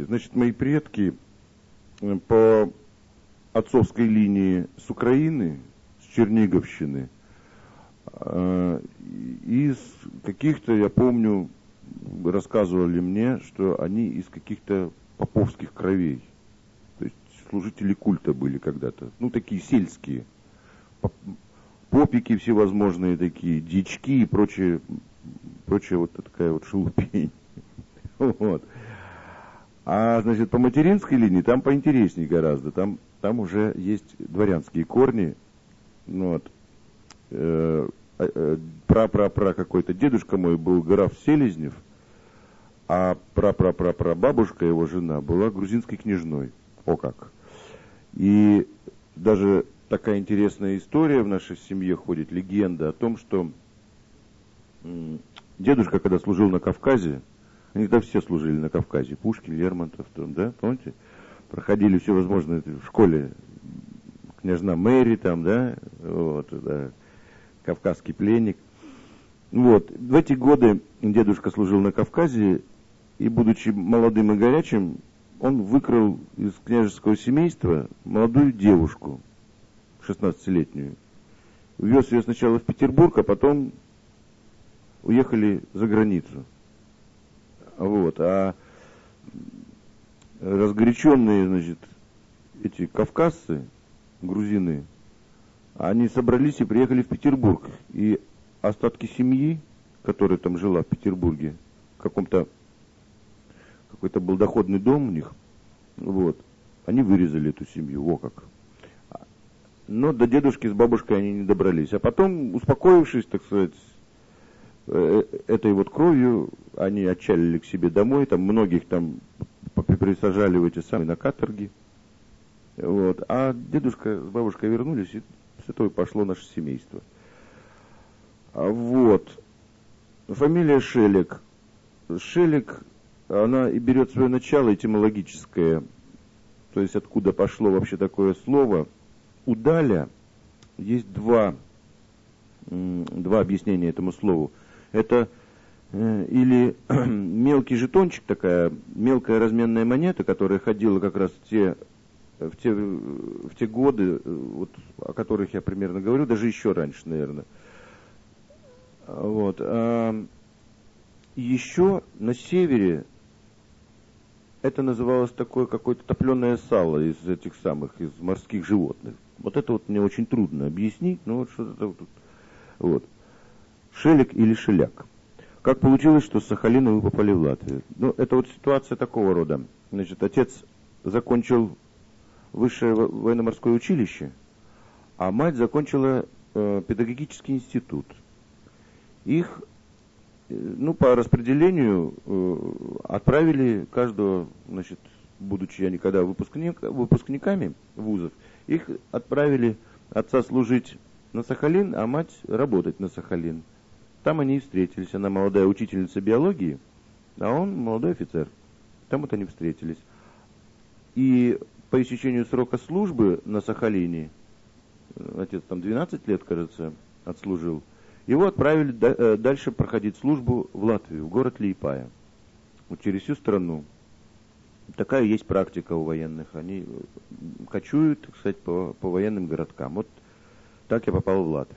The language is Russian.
предки. Значит, мои предки по отцовской линии с Украины, с Черниговщины, из каких-то, я помню, рассказывали мне, что они из каких-то поповских кровей. То есть служители культа были когда-то. Ну, такие сельские. Попики всевозможные такие, дички и прочее вот такая вот шелупень. Вот. А, значит, по материнской линии там поинтереснее гораздо. Там уже есть дворянские корни. Вот. Пра какой-то дедушка мой был граф Селезнев, а бабушка его жена была грузинской княжной. О как! И даже такая интересная история в нашей семье ходит, легенда о том, что дедушка, когда служил на Кавказе, они тогда все служили на Кавказе, Пушкин, Лермонтов, там, да, помните? Проходили все возможное в школе, княжна Мэри там, да, вот, да, кавказский пленник. Вот, в эти годы дедушка служил на Кавказе, и, будучи молодым и горячим, он выкрал из княжеского семейства молодую девушку, 16-летнюю. Увез ее сначала в Петербург, а потом уехали за границу. Вот, а разгоряченные, значит, эти кавказцы, грузины, они собрались и приехали в Петербург. И остатки семьи, которая там жила в Петербурге, какой-то был доходный дом у них, вот, они вырезали эту семью, о как. Но до дедушки с бабушкой они не добрались. А потом, успокоившись, так сказать, этой вот кровью, они отчалили к себе домой, там многих там присажали в эти самые на каторги. Вот. А дедушка с бабушкой вернулись, и с этого пошло наше семейство. Вот. Фамилия Шелег. Шелег, она и берет свое начало этимологическое, то есть откуда пошло вообще такое слово. У Даля есть два объяснения этому слову. Это или мелкий жетончик, такая мелкая разменная монета, которая ходила как раз в те годы, вот, о которых я примерно говорю, даже еще раньше, наверное. Вот. Еще на севере это называлось такое какое-то топленое сало из этих самых, из морских животных. Вот это вот мне очень трудно объяснить, но вот что-то тут. Вот. Шелег или шеляк. Как получилось, что с Сахалина вы попали в Латвию? Ну, это вот ситуация такого рода. Значит, отец закончил высшее военно-морское училище, а мать закончила педагогический институт. Их, ну, по распределению отправили каждого, значит, будучи они когда выпускниками вузов, их отправили отца служить на Сахалин, а мать работать на Сахалин. Там они и встретились. Она молодая учительница биологии, а он молодой офицер. Там вот они встретились. И по истечению срока службы на Сахалине, отец там 12 лет, кажется, отслужил, его отправили дальше проходить службу в Латвию, в город Лиепая. Вот через всю страну. Такая есть практика у военных. Они кочуют, так сказать, по военным городкам. Вот так я попал в Латвию.